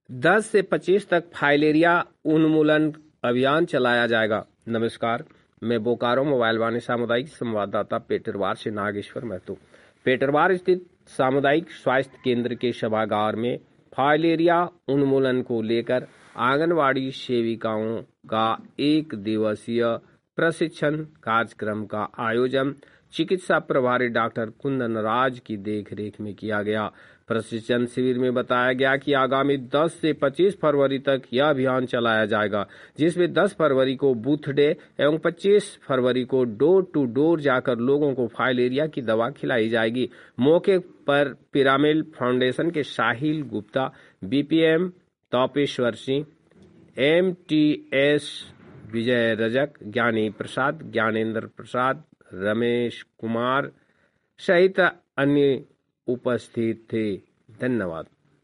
10 से 25 तक फाइलेरिया उन्मूलन अभियान चलाया जाएगा। नमस्कार, मैं बोकारो मोबाइल वाणी सामुदायिक संवाददाता पेटरवार से नागेश्वर महतो। पेटरवार स्थित सामुदायिक स्वास्थ्य केंद्र के सभागार में फाइलेरिया उन्मूलन को लेकर आंगनवाड़ी सेविकाओं का 1 दिवसीय प्रशिक्षण कार्यक्रम का आयोजन चिकित्सा प्रभारी डॉक्टर कुंदन राज की देखरेख में किया गया। प्रशिक्षण शिविर में बताया गया कि आगामी 10 से 25 फरवरी तक यह अभियान चलाया जाएगा, जिसमें 10 फरवरी को बूथ डे एवं 25 फरवरी को डोर टू डोर जाकर लोगों को फाइलेरिया की दवा खिलाई जाएगी। मौके पर पिरामिल फाउंडेशन के साहिल गुप्ता, बीपीएम तपेश्वर सिंह, एमटीएस विजय रजक, ज्ञानी प्रसाद, ज्ञानेंद्र प्रसाद, रमेश कुमार सहित अन्य उपस्थित थे। धन्यवाद।